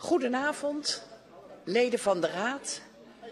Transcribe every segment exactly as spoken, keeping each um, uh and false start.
Goedenavond, leden van de Raad.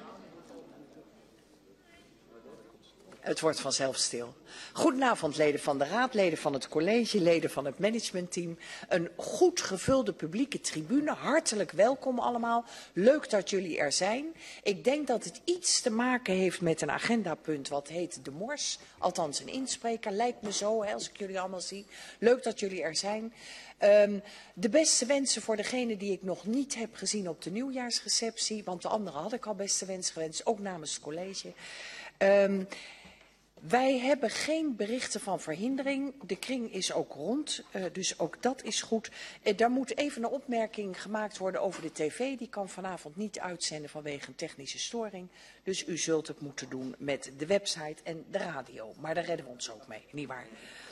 Het wordt vanzelf stil. Goedenavond, leden van de Raad, leden van het college, leden van het managementteam. Een goed gevulde publieke tribune. Hartelijk welkom allemaal. Leuk dat jullie er zijn. Ik denk dat het iets te maken heeft met een agendapunt wat heet de Mors. Althans een inspreker, lijkt me zo hè, als ik jullie allemaal zie. Leuk dat jullie er zijn. Um, de beste wensen voor degene die ik nog niet heb gezien op de nieuwjaarsreceptie. Want de anderen had ik al beste wensen gewenst, ook namens het college. Um, Wij hebben geen berichten van verhindering. De kring is ook rond, uh, dus ook dat is goed. Uh, daar moet even een opmerking gemaakt worden over de tv. Die kan vanavond niet uitzenden vanwege een technische storing. Dus u zult het moeten doen met de website en de radio. Maar daar redden we ons ook mee, nietwaar?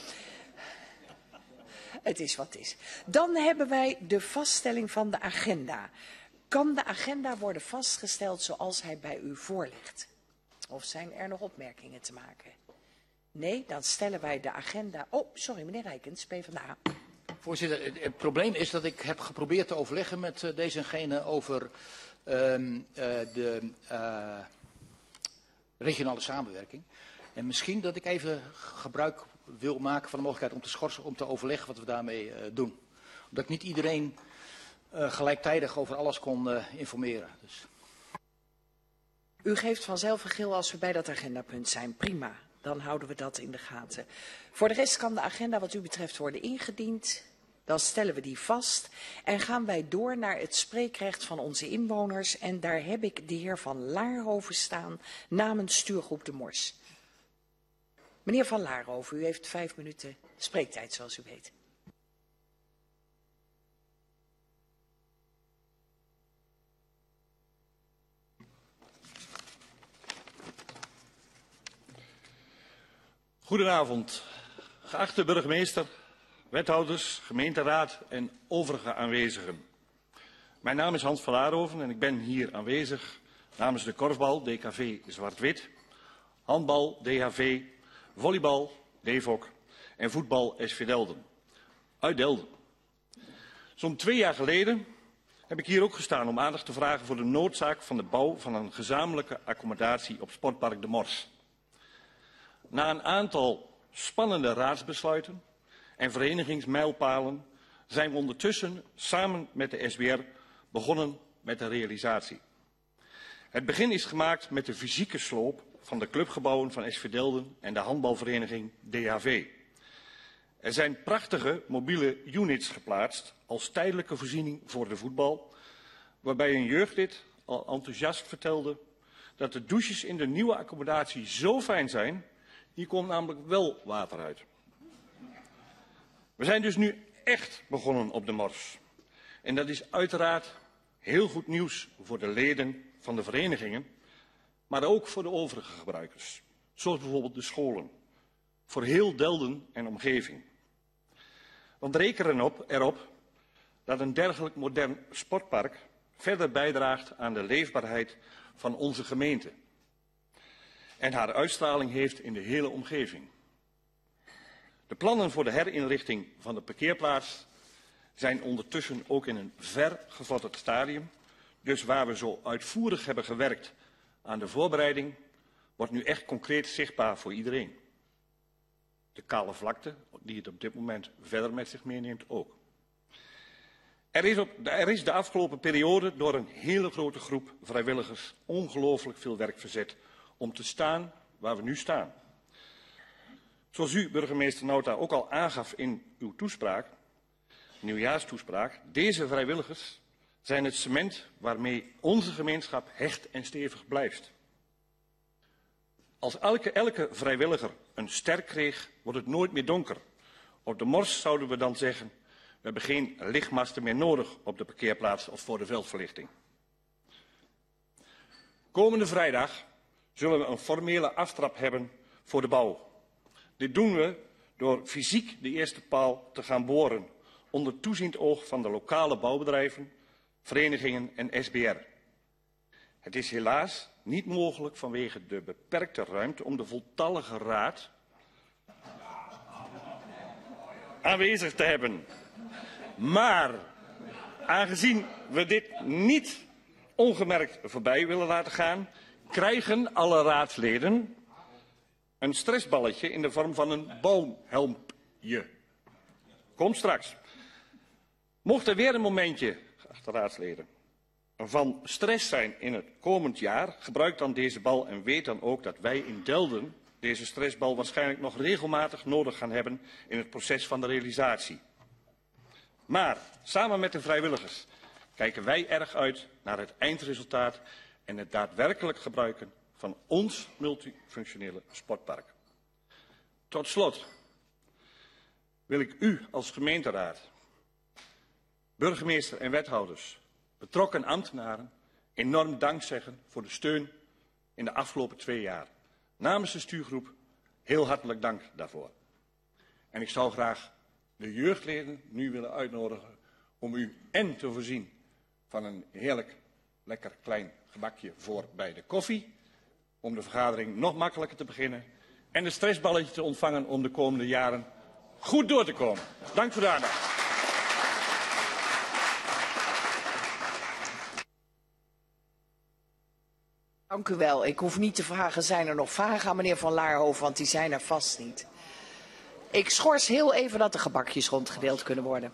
Het is wat het is. Dan hebben wij de vaststelling van de agenda. Kan de agenda worden vastgesteld zoals hij bij u voorligt? Of zijn er nog opmerkingen te maken? Nee, dan stellen wij de agenda... Oh, sorry, meneer Rijkens, PvdA. Voorzitter, het, het probleem is dat ik heb geprobeerd te overleggen met uh, deze en gene over um, uh, de uh, regionale samenwerking. En misschien dat ik even gebruik wil maken van de mogelijkheid om te schorsen, om te overleggen wat we daarmee uh, doen. Omdat niet iedereen uh, gelijktijdig over alles kon uh, informeren. Dus. U geeft vanzelf een gil als we bij dat agendapunt zijn. Prima, dan houden we dat in de gaten. Voor de rest kan de agenda wat u betreft worden ingediend. Dan stellen we die vast en gaan wij door naar het spreekrecht van onze inwoners. En daar heb ik de heer Van Laarhoven staan namens stuurgroep De Mors. Meneer Van Laarhoven, u heeft vijf minuten spreektijd zoals u weet. Goedenavond, geachte burgemeester, wethouders, gemeenteraad en overige aanwezigen. Mijn naam is Hans van Laarhoven en ik ben hier aanwezig namens de korfbal D K V Zwart-Wit, handbal D H V, volleybal D V O K en voetbal S V Delden. Uit Delden. Zo'n twee jaar geleden heb ik hier ook gestaan om aandacht te vragen voor de noodzaak van de bouw van een gezamenlijke accommodatie op Sportpark De Mors. Na een aantal spannende raadsbesluiten en verenigingsmijlpalen zijn we ondertussen samen met de S B R begonnen met de realisatie. Het begin is gemaakt met de fysieke sloop van de clubgebouwen van S V Delden en de handbalvereniging D H V. Er zijn prachtige mobiele units geplaatst als tijdelijke voorziening voor de voetbal, waarbij een jeugdlid al enthousiast vertelde dat de douches in de nieuwe accommodatie zo fijn zijn. Hier komt namelijk wel water uit. We zijn dus nu echt begonnen op de Mors. En dat is uiteraard heel goed nieuws voor de leden van de verenigingen, maar ook voor de overige gebruikers. Zoals bijvoorbeeld de scholen. Voor heel Delden en omgeving. Want rekenen op, erop dat een dergelijk modern sportpark verder bijdraagt aan de leefbaarheid van onze gemeente. En haar uitstraling heeft in de hele omgeving. De plannen voor de herinrichting van de parkeerplaats zijn ondertussen ook in een ver gevorderd stadium. Dus waar we zo uitvoerig hebben gewerkt aan de voorbereiding, wordt nu echt concreet zichtbaar voor iedereen. De kale vlakte, die het op dit moment verder met zich meeneemt, ook. Er is, op, er is de afgelopen periode door een hele grote groep vrijwilligers ongelooflijk veel werk verzet om te staan waar we nu staan. Zoals u, burgemeester Nauta, ook al aangaf in uw toespraak, nieuwjaarstoespraak, deze vrijwilligers zijn het cement waarmee onze gemeenschap hecht en stevig blijft. Als elke, elke vrijwilliger een ster kreeg, wordt het nooit meer donker. Op de Mors zouden we dan zeggen, we hebben geen lichtmasten meer nodig op de parkeerplaats of voor de veldverlichting. Komende vrijdag zullen we een formele aftrap hebben voor de bouw. Dit doen we door fysiek de eerste paal te gaan boren, onder toeziend oog van de lokale bouwbedrijven, verenigingen en S B R. Het is helaas niet mogelijk vanwege de beperkte ruimte om de voltallige raad aanwezig te hebben. Maar aangezien we dit niet ongemerkt voorbij willen laten gaan, krijgen alle raadsleden een stressballetje in de vorm van een boomhelmpje. Komt straks. Mocht er weer een momentje, geachte raadsleden, van stress zijn in het komend jaar, gebruik dan deze bal en weet dan ook dat wij in Delden deze stressbal waarschijnlijk nog regelmatig nodig gaan hebben in het proces van de realisatie. Maar samen met de vrijwilligers kijken wij erg uit naar het eindresultaat en het daadwerkelijk gebruiken van ons multifunctionele sportpark. Tot slot wil ik u als gemeenteraad, burgemeester en wethouders, betrokken ambtenaren enorm dank zeggen voor de steun in de afgelopen twee jaar. Namens de stuurgroep heel hartelijk dank daarvoor. En ik zou graag de jeugdleden nu willen uitnodigen om u en te voorzien van een heerlijk lekker klein gebakje voor bij de koffie, om de vergadering nog makkelijker te beginnen, en een stressballetje te ontvangen om de komende jaren goed door te komen. Dank voor de aandacht. Dank u wel. Ik hoef niet te vragen, zijn er nog vragen aan meneer Van Laarhoven, want die zijn er vast niet. Ik schors heel even dat de gebakjes rondgedeeld kunnen worden.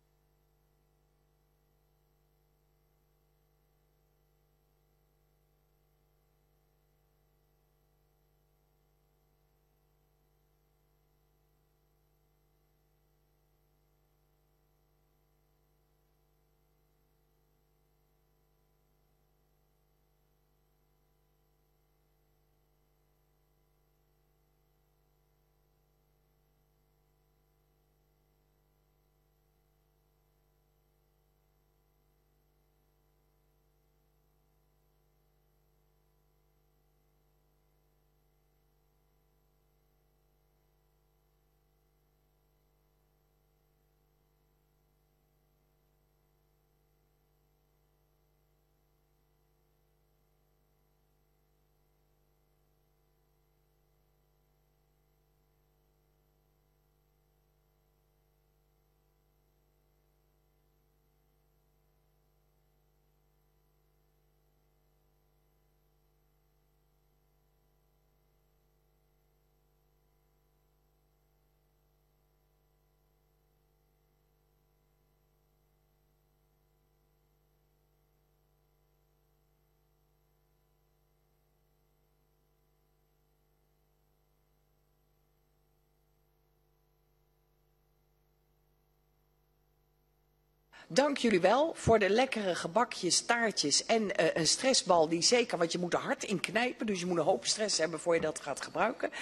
Dank jullie wel voor de lekkere gebakjes, taartjes en uh, een stressbal die zeker, want je moet er hard in knijpen, dus je moet een hoop stress hebben voor je dat gaat gebruiken.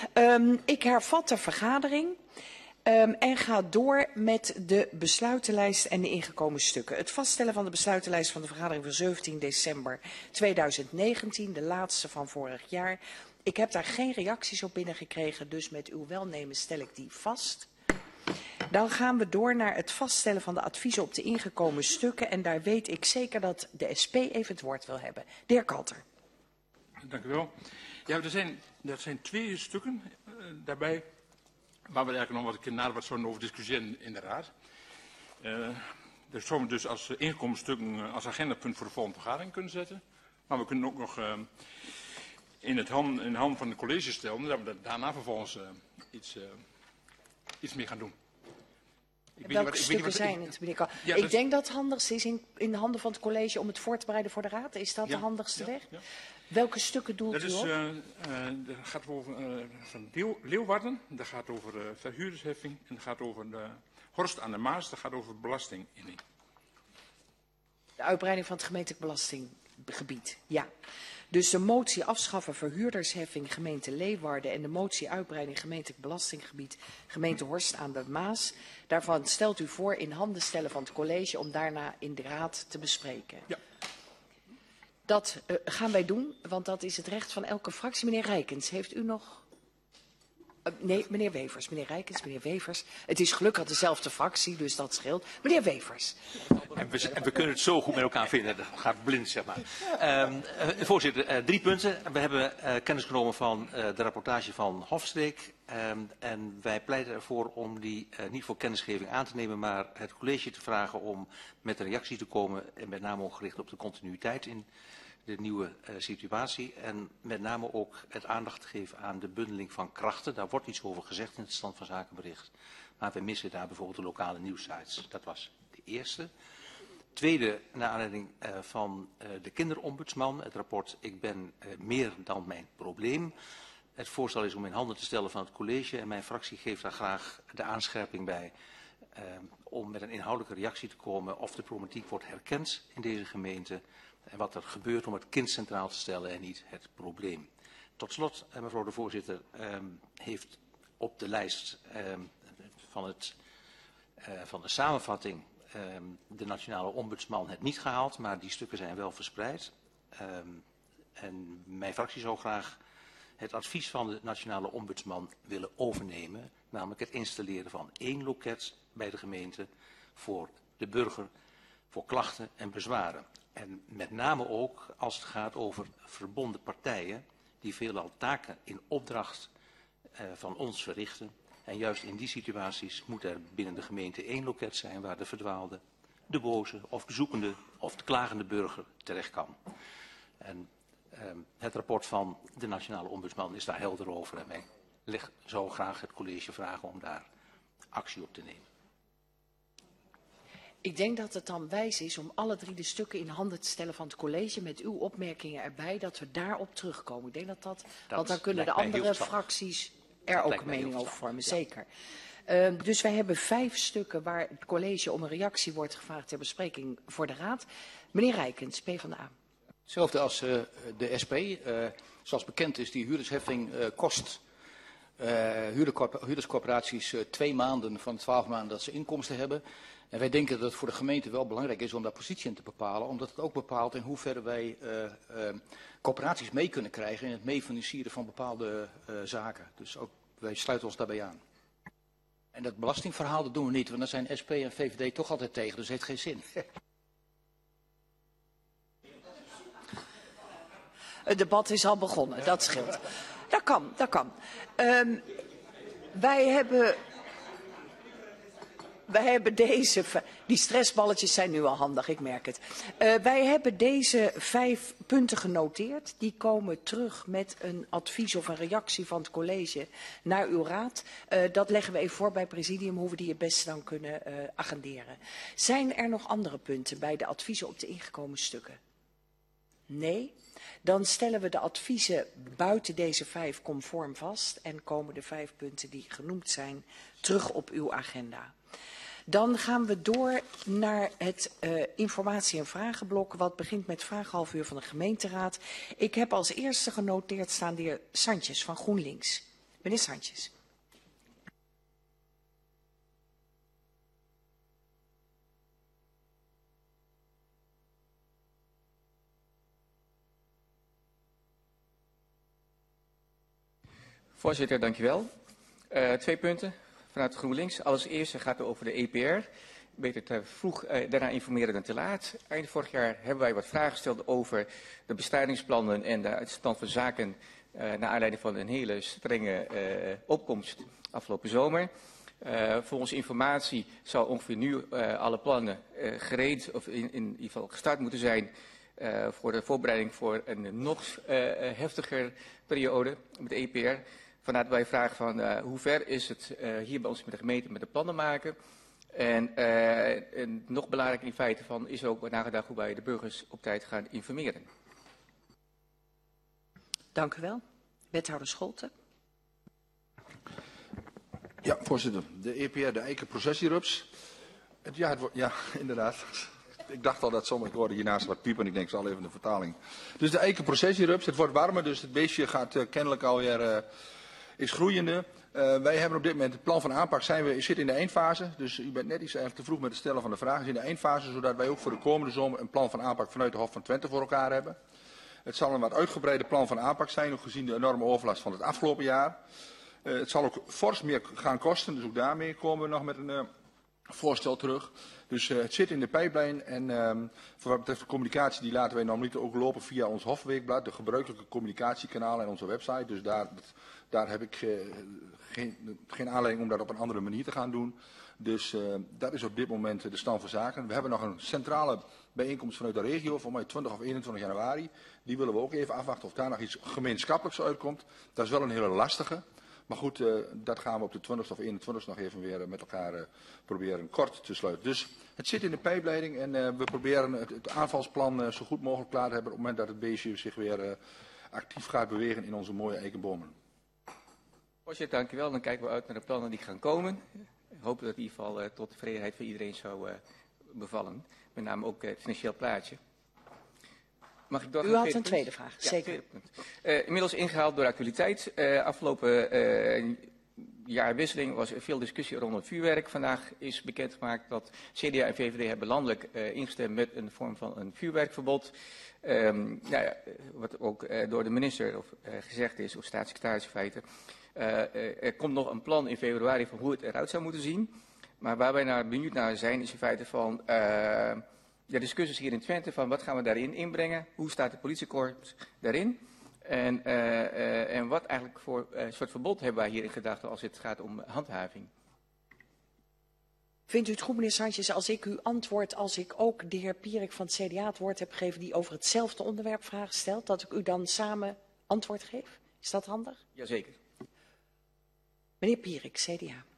Um, ik hervat de vergadering um, en ga door met de besluitenlijst en de ingekomen stukken. Het vaststellen van de besluitenlijst van de vergadering van zeventien december tweeduizend negentien, de laatste van vorig jaar. Ik heb daar geen reacties op binnengekregen, dus met uw welnemen stel ik die vast. Dan gaan we door naar het vaststellen van de adviezen op de ingekomen stukken. En daar weet ik zeker dat de S P even het woord wil hebben. De heer Kalter. Dank u wel. Ja, er zijn, er zijn twee stukken uh, daarbij waar we eigenlijk nog wat een keer nader wat zouden over discussiëren in de raad. Uh, er zouden we dus als uh, ingekomen stukken uh, als agendapunt voor de volgende vergadering kunnen zetten. Maar we kunnen ook nog uh, in, het hand, in de hand van het college stellen, dat we daarna vervolgens uh, iets, uh, iets mee gaan doen. Ik Welke wat, stukken wat, zijn het, meneer Kalter? Ja, ik dus, denk dat het handigste is in, in de handen van het college om het voor te bereiden voor de raad. Is dat ja, de handigste ja, weg? Ja. Welke stukken doelt dat u is, op? Uh, uh, dat gaat over uh, van Leeuw, Leeuwarden, dat gaat over uh, verhuurdersheffing en dat gaat over de Horst aan de Maas, dat gaat over belastinginning. De uitbreiding van het gemeentelijk belastinggebied, ja. Dus de motie afschaffen verhuurdersheffing gemeente Leeuwarden en de motie uitbreiding gemeentelijk belastinggebied gemeente Horst aan de Maas. Daarvan stelt u voor in handen stellen van het college om daarna in de raad te bespreken. Ja. Dat uh, gaan wij doen, want dat is het recht van elke fractie. Meneer Rijkens, heeft u nog... Uh, nee, meneer Wevers. Meneer Rijkens, meneer Wevers. Het is gelukkig dezelfde fractie, dus dat scheelt. Meneer Wevers. En we, en we kunnen het zo goed met elkaar vinden. Dat gaat blind, zeg maar. Um, uh, voorzitter, uh, drie punten. We hebben uh, kennis genomen van uh, de rapportage van Hofstreek. Um, en wij pleiten ervoor om die uh, niet voor kennisgeving aan te nemen, maar het college te vragen om met een reactie te komen. En met name ook gericht op de continuïteit in de nieuwe uh, situatie. En met name ook het aandacht te geven aan de bundeling van krachten. Daar wordt iets over gezegd in het stand van zakenbericht. Maar we missen daar bijvoorbeeld de lokale nieuwssites. Dat was de eerste. Tweede, naar aanleiding uh, van uh, de kinderombudsman. Het rapport Ik ben uh, meer dan mijn probleem. Het voorstel is om in handen te stellen van het college. En mijn fractie geeft daar graag de aanscherping bij. Uh, om met een inhoudelijke reactie te komen of de problematiek wordt herkend in deze gemeente. En wat er gebeurt om het kind centraal te stellen en niet het probleem. Tot slot, uh, mevrouw de voorzitter, uh, heeft op de lijst uh, van, het, uh, van de samenvatting uh, de nationale ombudsman het niet gehaald, maar die stukken zijn wel verspreid. Uh, en mijn fractie zou graag het advies van de nationale ombudsman willen overnemen, namelijk het installeren van één loket bij de gemeente voor de burger, voor klachten en bezwaren. En met name ook als het gaat over verbonden partijen die veelal taken in opdracht uh, van ons verrichten. En juist in die situaties moet er binnen de gemeente één loket zijn waar de verdwaalde, de boze of de zoekende of de klagende burger terecht kan. En uh, het rapport van de nationale ombudsman is daar helder over. En wij leg, zou graag het college vragen om daar actie op te nemen. Ik denk dat het dan wijs is om alle drie de stukken in handen te stellen van het college met uw opmerkingen erbij, dat we daarop terugkomen. Ik denk dat dat, dat want dan kunnen de andere fracties er dat ook een mening over vormen, ja. Zeker. Uh, dus wij hebben vijf stukken waar het college om een reactie wordt gevraagd ter bespreking voor de raad. Meneer Rijkens, PvdA. Hetzelfde als uh, de S P. Uh, zoals bekend is die huurdersheffing uh, kost uh, huurderscorporaties uh, twee maanden van de twaalf maanden dat ze inkomsten hebben. En wij denken dat het voor de gemeente wel belangrijk is om daar positie in te bepalen, omdat het ook bepaalt in hoeverre wij uh, uh, corporaties mee kunnen krijgen in het meefinancieren van bepaalde uh, zaken. Dus ook wij sluiten ons daarbij aan. En dat belastingverhaal dat doen we niet, want daar zijn S P en V V D toch altijd tegen, dus het heeft geen zin. Het debat is al begonnen, dat scheelt. Dat kan, dat kan. Um, wij hebben... Wij hebben deze, die stressballetjes zijn nu al handig, ik merk het. Uh, wij hebben deze vijf punten genoteerd. Die komen terug met een advies of een reactie van het college naar uw raad. Uh, dat leggen we even voor bij het presidium, hoe we die het beste dan kunnen uh, agenderen. Zijn er nog andere punten bij de adviezen op de ingekomen stukken? Nee? Dan stellen we de adviezen buiten deze vijf conform vast en komen de vijf punten die genoemd zijn terug op uw agenda. Dan gaan we door naar het uh, informatie- en vragenblok, wat begint met vraaghalf uur van de gemeenteraad. Ik heb als eerste genoteerd staan de heer Sanchez van GroenLinks. Meneer Sanchez. Voorzitter, dank u wel. Uh, twee punten vanuit GroenLinks. Als eerste gaat het over de E P R. Beter te vroeg uh, daarna informeren dan te laat. Eind vorig jaar hebben wij wat vragen gesteld over de bestrijdingsplannen en de stand van zaken uh, naar aanleiding van een hele strenge uh, opkomst afgelopen zomer. Uh, volgens informatie zou ongeveer nu uh, alle plannen uh, gereed of in, in ieder geval gestart moeten zijn uh, voor de voorbereiding voor een nog uh, heftiger periode met de E P R. Vandaar dat wij vragen van uh, hoe ver is het uh, hier bij ons met de gemeente met de plannen maken. En, uh, en nog belangrijker in feite van is er ook nagedacht hoe wij de burgers op tijd gaan informeren. Dank u wel. Wethouder Scholten. Ja, voorzitter. De E P R, de Eikenprocessierups. Het, ja, het wordt, ja, inderdaad. Ik dacht al dat sommige, ik hoorde hiernaast wat piepen en ik denk, zal even de vertaling. Dus de Eikenprocessierups, het wordt warmer, dus het beestje gaat uh, kennelijk alweer, uh, is groeiende. Uh, wij hebben op dit moment het plan van aanpak, zijn we, zit in de eindfase. Dus u bent net iets eigenlijk te vroeg met het stellen van de vragen. in de eindfase, zodat wij ook voor de komende zomer een plan van aanpak vanuit de Hof van Twente voor elkaar hebben. Het zal een wat uitgebreide plan van aanpak zijn, ook gezien de enorme overlast van het afgelopen jaar. Uh, het zal ook fors meer gaan kosten, dus ook daarmee komen we nog met een, uh, voorstel terug. Dus uh, het zit in de pijplijn en um, voor wat betreft de communicatie die laten wij normaliter ook lopen via ons Hofweekblad, de gebruikelijke communicatiekanalen en onze website. Dus daar, daar heb ik uh, geen, geen aanleiding om dat op een andere manier te gaan doen. Dus uh, dat is op dit moment de stand van zaken. We hebben nog een centrale bijeenkomst vanuit de regio, voor mij twintig of eenentwintig januari. Die willen we ook even afwachten of daar nog iets gemeenschappelijks uitkomt. Dat is wel een hele lastige. Maar goed, uh, dat gaan we op de twintigste of eenentwintigste nog even weer uh, met elkaar uh, proberen kort te sluiten. Dus het zit in de pijpleiding en uh, we proberen het, het aanvalsplan uh, zo goed mogelijk klaar te hebben op het moment dat het beestje zich weer uh, actief gaat bewegen in onze mooie eikenbomen. Voorzitter, dank u wel. Dan kijken we uit naar de plannen die gaan komen. Ik hoop dat het in ieder geval uh, tot tevredenheid van iedereen zou uh, bevallen. Met name ook uh, het financieel plaatje. Mag ik U had een tweede vraag, ja, zeker. Tweede punt. Uh, inmiddels ingehaald door de actualiteit. Uh, afgelopen uh, jaarwisseling was er veel discussie rondom vuurwerk. Vandaag is bekendgemaakt dat C D A en V V D hebben landelijk uh, ingestemd met een vorm van een vuurwerkverbod. Um, nou ja, wat ook uh, door de minister of, uh, gezegd is, of staatssecretaris in feite. Uh, uh, er komt nog een plan in februari van hoe het eruit zou moeten zien. Maar waar wij naar benieuwd naar zijn is in feite van... Uh, de discussies hier in Twente van wat gaan we daarin inbrengen, hoe staat de politiekorps daarin en, uh, uh, en wat eigenlijk voor uh, soort verbod hebben wij hier in gedachten als het gaat om handhaving. Vindt u het goed, meneer Sanchez, als ik u antwoord, als ik ook de heer Pierik van het C D A het woord heb gegeven die over hetzelfde onderwerp vragen stelt, dat ik u dan samen antwoord geef? Is dat handig? Jazeker. Meneer Pierik, C D A.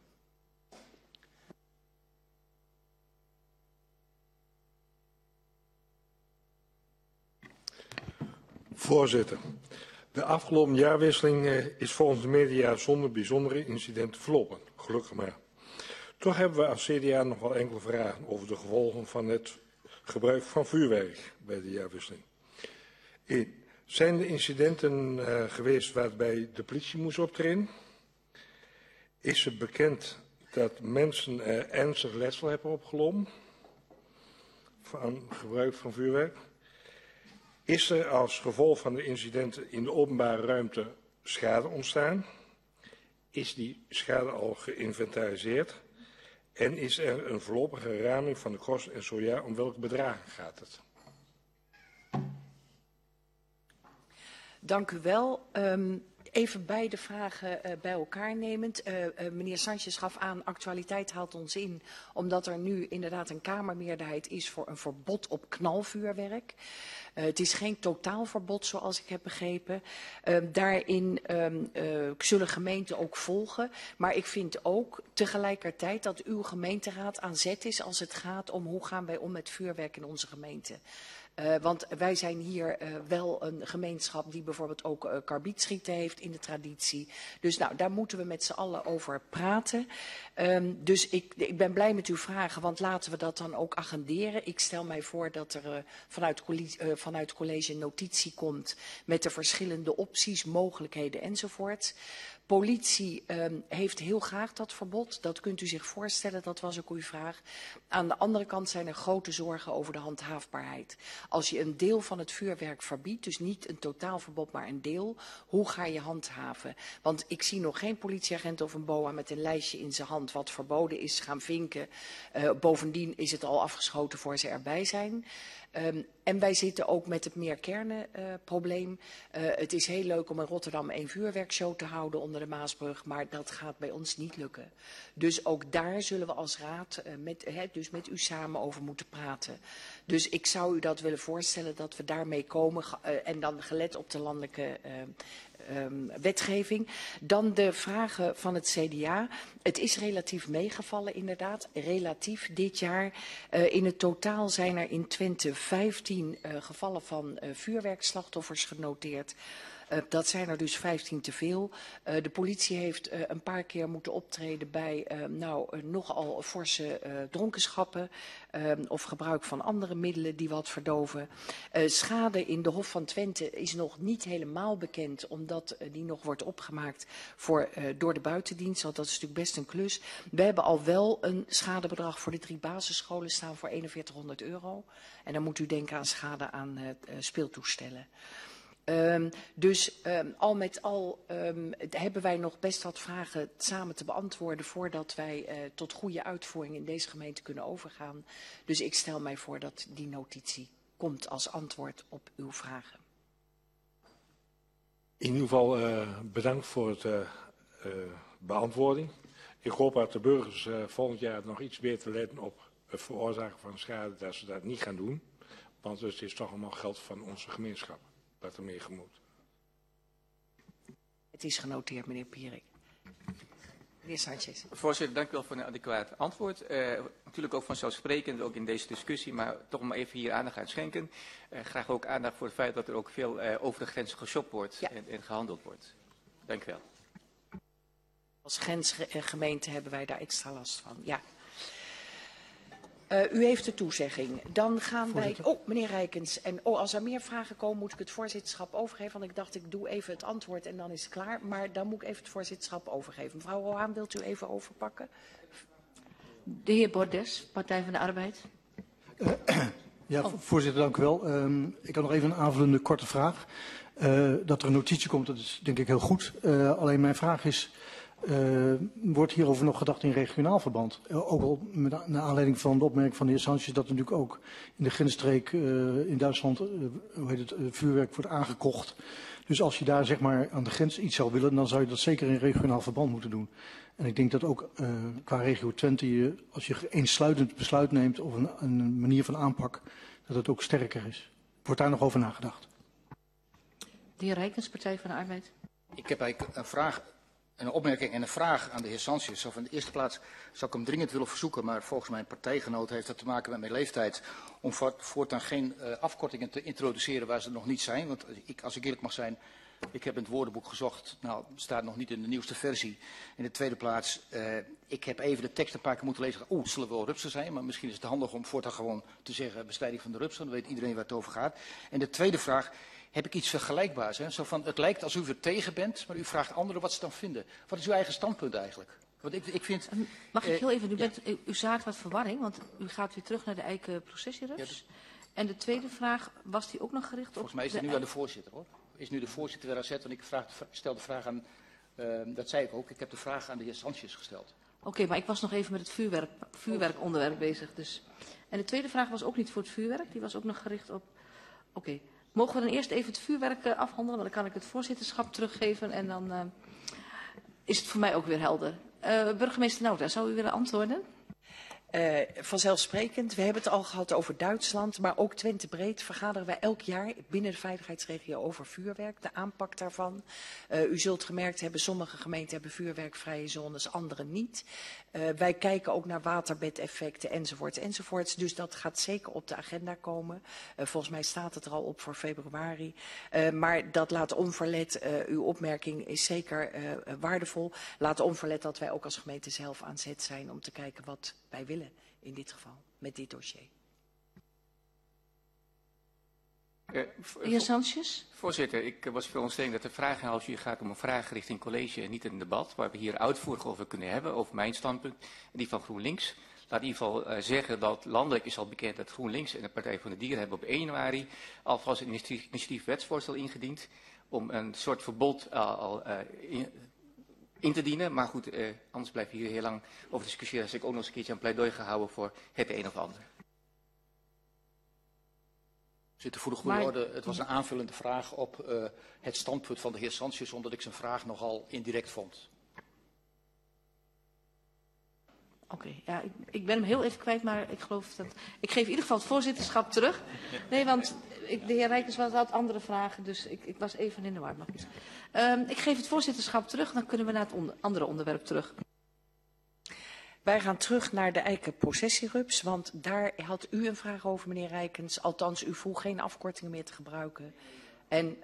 Voorzitter, de afgelopen jaarwisseling uh, is volgens de media zonder bijzondere incidenten verlopen, gelukkig maar. Toch hebben we als C D A nog wel enkele vragen over de gevolgen van het gebruik van vuurwerk bij de jaarwisseling. één. Zijn er incidenten uh, geweest waarbij de politie moest optreden? Is het bekend dat mensen uh, ernstig letsel hebben opgelopen van gebruik van vuurwerk? Is er als gevolg van de incidenten in de openbare ruimte schade ontstaan? Is die schade al geïnventariseerd? En is er een voorlopige raming van de kosten en zo ja, om welke bedragen gaat het? Dank u wel. Um, even beide vragen uh, bij elkaar nemend. Uh, uh, meneer Sanchez gaf aan, actualiteit haalt ons in, omdat er nu inderdaad een Kamermeerderheid is voor een verbod op knalvuurwerk. Uh, het is geen totaalverbod, zoals ik heb begrepen. Uh, daarin um, uh, zullen gemeenten ook volgen. Maar ik vind ook tegelijkertijd dat uw gemeenteraad aan zet is als het gaat om hoe gaan wij om met vuurwerk in onze gemeente. Uh, want wij zijn hier uh, wel een gemeenschap die bijvoorbeeld ook uh, karbietschieten heeft in de traditie. Dus nou, daar moeten we met z'n allen over praten. Um, dus ik, ik ben blij met uw vragen, want laten we dat dan ook agenderen. Ik stel mij voor dat er uh, vanuit, uh, vanuit het college notitie komt met de verschillende opties, mogelijkheden enzovoort. Politie um, heeft heel graag dat verbod, dat kunt u zich voorstellen, dat was ook uw vraag. Aan de andere kant zijn er grote zorgen over de handhaafbaarheid. Als je een deel van het vuurwerk verbiedt, dus niet een totaalverbod, maar een deel, hoe ga je handhaven? Want ik zie nog geen politieagent of een boa met een lijstje in zijn hand wat verboden is gaan vinken. Uh, bovendien is het al afgeschoten voor ze erbij zijn. Um, en wij zitten ook met het meerkernenprobleem. Uh, uh, het is heel leuk om in Rotterdam een vuurwerkshow te houden onder de Maasbrug, maar dat gaat bij ons niet lukken. Dus ook daar zullen we als raad, uh, met, uh, dus met u samen over moeten praten. Dus ik zou u dat willen voorstellen dat we daarmee komen uh, en dan gelet op de landelijke uh, Um, wetgeving. Dan de vragen van het C D A. Het is relatief meegevallen inderdaad, relatief dit jaar. Uh, in het totaal zijn er in Twente vijftien uh, gevallen van uh, vuurwerkslachtoffers genoteerd. Uh, dat zijn er dus vijftien te veel. Uh, de politie heeft uh, een paar keer moeten optreden bij uh, nou, uh, nogal forse uh, dronkenschappen uh, of gebruik van andere middelen die wat verdoven. Uh, schade in de Hof van Twente is nog niet helemaal bekend, omdat uh, die nog wordt opgemaakt voor, uh, door de buitendienst, want dat is natuurlijk best een klus. We hebben al wel een schadebedrag voor de drie basisscholen staan voor eenenveertighonderd euro. En dan moet u denken aan schade aan uh, speeltoestellen. Um, dus um, al met al um, hebben wij nog best wat vragen samen te beantwoorden voordat wij uh, tot goede uitvoering in deze gemeente kunnen overgaan. Dus ik stel mij voor dat die notitie komt als antwoord op uw vragen. In ieder geval uh, bedankt voor het uh, uh, beantwoording. Ik hoop dat de burgers uh, volgend jaar nog iets beter letten op het veroorzaken van schade, dat ze dat niet gaan doen. Want het is toch allemaal geld van onze gemeenschap dat er mee gemoet. Het is genoteerd, meneer Pierik. Meneer Sanchez. Voorzitter, dank u wel voor een adequaat antwoord. Uh, natuurlijk ook vanzelfsprekend, ook in deze discussie, maar toch maar even hier aandacht aan schenken. Uh, graag ook aandacht voor het feit dat er ook veel uh, over de grens geshopt wordt ja. en, en gehandeld wordt. Dank u wel. Als grensgemeente hebben wij daar extra last van, ja. Uh, u heeft de toezegging. Dan gaan Voorzitter. wij... Oh, meneer Rijkens. En oh, als er meer vragen komen, moet ik het voorzitterschap overgeven. Want ik dacht, ik doe even het antwoord en dan is het klaar. Maar dan moet ik even het voorzitterschap overgeven. Mevrouw Rohaan, wilt u even overpakken? De heer Bordes, Partij van de Arbeid. Uh, ja, oh. Voorzitter, dank u wel. Um, ik had nog even een aanvullende korte vraag. Uh, dat er een notitie komt, dat is denk ik heel goed. Uh, alleen mijn vraag is... Uh, wordt hierover nog gedacht in regionaal verband? Uh, ook al met, naar aanleiding van de opmerking van de heer Sanchez dat er natuurlijk ook in de grensstreek uh, in Duitsland uh, hoe heet het, uh, vuurwerk wordt aangekocht. Dus als je daar zeg maar aan de grens iets zou willen, dan zou je dat zeker in regionaal verband moeten doen. En ik denk dat ook uh, qua regio Twente, je, als je eensluitend besluit neemt of een, een manier van aanpak, dat het ook sterker is. Wordt daar nog over nagedacht? De heer Rijkens, Partij van de Arbeid. Ik heb eigenlijk een vraag... Een opmerking en een vraag aan de heer Sanchez. Of in de eerste plaats zou ik hem dringend willen verzoeken, maar volgens mijn partijgenoot heeft dat te maken met mijn leeftijd, om voortaan geen uh, afkortingen te introduceren waar ze nog niet zijn. Want ik, als ik eerlijk mag zijn, ik heb in het woordenboek gezocht, nou, het staat nog niet in de nieuwste versie. In de tweede plaats, uh, ik heb even de tekst een paar keer moeten lezen. Oeh, het zullen wel rupsen zijn, maar misschien is het handig om voortaan gewoon te zeggen bestrijding van de rupsen. Dan weet iedereen waar het over gaat. En de tweede vraag... Heb ik iets vergelijkbaars? Hè? Zo van, het lijkt alsof u er tegen bent, maar u vraagt anderen wat ze dan vinden. Wat is uw eigen standpunt eigenlijk? Want ik, ik vind, Mag ik heel even, u, ja. bent, u zaagt wat verwarring, want u gaat weer terug naar de eigen processierups. Ja, dus... En de tweede vraag, was die ook nog gericht op... Volgens mij is het nu aan de voorzitter, hoor. Is nu de voorzitter weer aan zet, want ik vraag, stel de vraag aan, uh, dat zei ik ook, ik heb de vraag aan de heer Sanchez gesteld. Oké, okay, maar ik was nog even met het vuurwerk, vuurwerkonderwerp bezig. Dus. En de tweede vraag was ook niet voor het vuurwerk, die was ook nog gericht op... Oké. Okay. Mogen we dan eerst even het vuurwerk uh, afhandelen, want dan kan ik het voorzitterschap teruggeven en dan uh, is het voor mij ook weer helder. Uh, burgemeester Nauta, zou u willen antwoorden? Uh, vanzelfsprekend. We hebben het al gehad over Duitsland, maar ook Twente breed vergaderen wij elk jaar binnen de veiligheidsregio over vuurwerk, de aanpak daarvan. Uh, u zult gemerkt hebben, sommige gemeenten hebben vuurwerkvrije zones, andere niet. Uh, wij kijken ook naar waterbedeffecten enzovoorts enzovoorts. Dus dat gaat zeker op de agenda komen. Uh, volgens mij staat het er al op voor februari. Uh, maar dat laat onverlet, uh, uw opmerking is zeker uh, waardevol. Laat onverlet dat wij ook als gemeente zelf aan zet zijn om te kijken wat wij willen in dit geval met dit dossier. Uh, de heer Sanchez? Voorzitter, ik was veronderstelling dat de vragenhouding hier gaat om een vraag richting college en niet een debat, waar we hier uitvoerig over kunnen hebben, over mijn standpunt en die van GroenLinks. Laat in ieder geval uh, zeggen dat landelijk is al bekend dat GroenLinks en de Partij van de Dieren hebben op één januari alvast een initiatief, initiatief wetsvoorstel ingediend om een soort verbod uh, al uh, in, in te dienen. Maar goed, uh, anders blijf je hier heel lang over discussiëren als ik ook nog eens een keertje een pleidooi ga houden voor het een of ander. Zitten voor de goede maar... orde, het was een aanvullende vraag op uh, het standpunt van de heer Sanchez, omdat ik zijn vraag nogal indirect vond. Oké, okay, ja, ik, ik ben hem heel even kwijt, maar ik geloof dat... Ik geef in ieder geval het voorzitterschap terug. Nee, want ik, de heer Rijkens had andere vragen, dus ik, ik was even in de war. Um, ik geef het voorzitterschap terug, dan kunnen we naar het onder, andere onderwerp terug. Wij gaan terug naar de eikenprocessierups, want daar had u een vraag over, meneer Rijkens. Althans, u vroeg geen afkortingen meer te gebruiken. En...